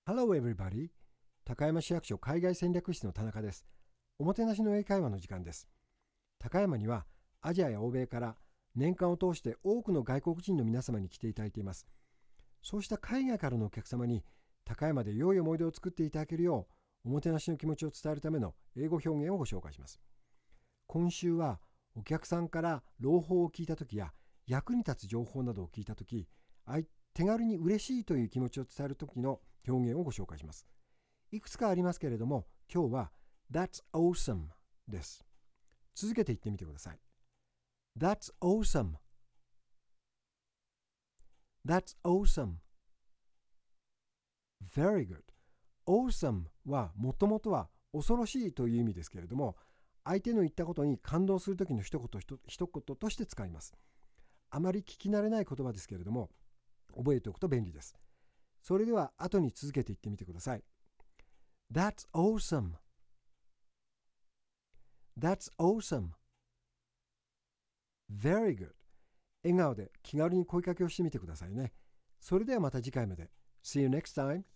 Hello everybody! 高山市役所海外戦略室の田中です。おもてなしの英会話の時間です。高山にはアジアや欧米から年間を通して多くの外国人の皆様に来ていただいています。そうした海外からのお客様に高山で良い思い出を作っていただけるようおもてなしの気持ちを伝えるための英語表現をご紹介します。今週はお客さんから朗報を聞いたときや役に立つ情報などを聞いたとき、手軽に嬉しいという気持ちを伝えるときの表現をご紹介します。いくつかありますけれども、今日は That's awesome です。続けて言ってみてください。That's awesome. That's awesome. Very good. Awesome はもともとは恐ろしいという意味ですけれども、相手の言ったことに感動するときの一言として使います。あまり聞き慣れない言葉ですけれども、覚えておくと便利です。それでは後に続けて言ってみてください。That's awesome. That's awesome. Very good. 笑顔で気軽に声かけをしてみてくださいね。それではまた次回まで。See you next time.